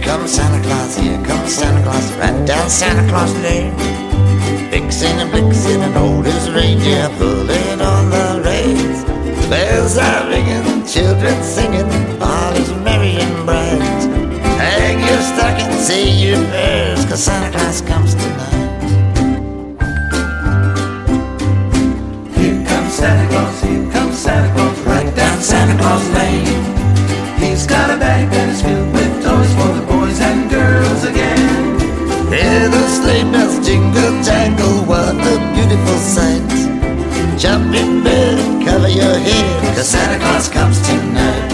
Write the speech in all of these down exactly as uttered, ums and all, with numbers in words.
comes Santa Claus, here comes Santa Claus, right down Santa Claus Lane. Vixen and Blixen and old as reindeer pulling on the reins. Bells are ringing, children singing, all is merry and bright. Hang your stocking, say your prayers, 'cause Santa Claus comes tonight. Here comes Santa Claus, here comes Santa Claus, right down Santa Claus Lane. He's got a bag that is filled with toys for the boys and girls again. Hear the sleigh bells jingle jangle, what a beautiful sight. Jump in bed and cover your head, 'cause Santa Claus comes tonight.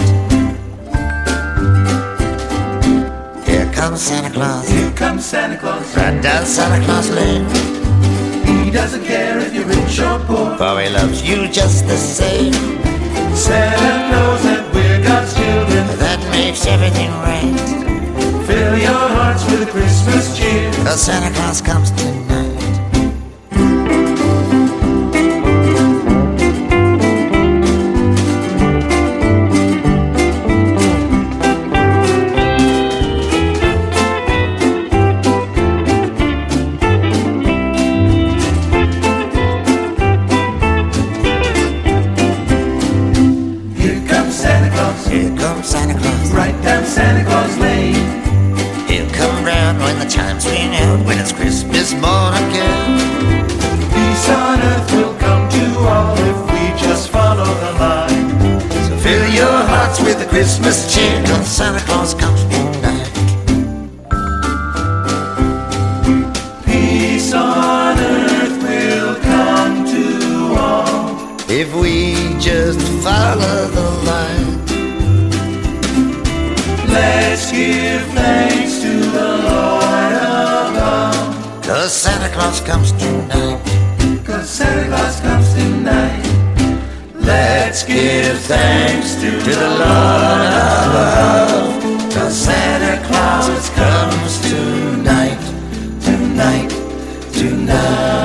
Here comes Santa Claus, Here comes Santa Claus, right down Santa Claus Lane. he doesn't care if you're rich or poor, For he loves you just the same. Santa knows that we're God's children. That makes everything right, Fill your hearts with a Christmas cheer, 'cause Santa Claus comes tonight. Here comes Santa Claus, Here comes Santa Claus, right down Santa Claus Lane. he'll come round when the chimes ring out, when it's Christmas morn again. Peace on earth will come to all if we just follow the line. So fill your hearts with the Christmas cheer, 'cause Santa Claus comes tonight. Peace on earth will come to all If we just follow the line. Let's give thanks to the Lord above, 'Cause Santa Claus comes tonight. 'cause Santa Claus comes tonight. Let's give thanks to, To the Lord above, 'cause Santa Claus comes tonight. tonight, tonight.